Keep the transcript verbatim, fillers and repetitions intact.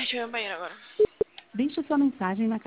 Ai, deixa eu ir no banheiro agora. Deixe sua mensagem na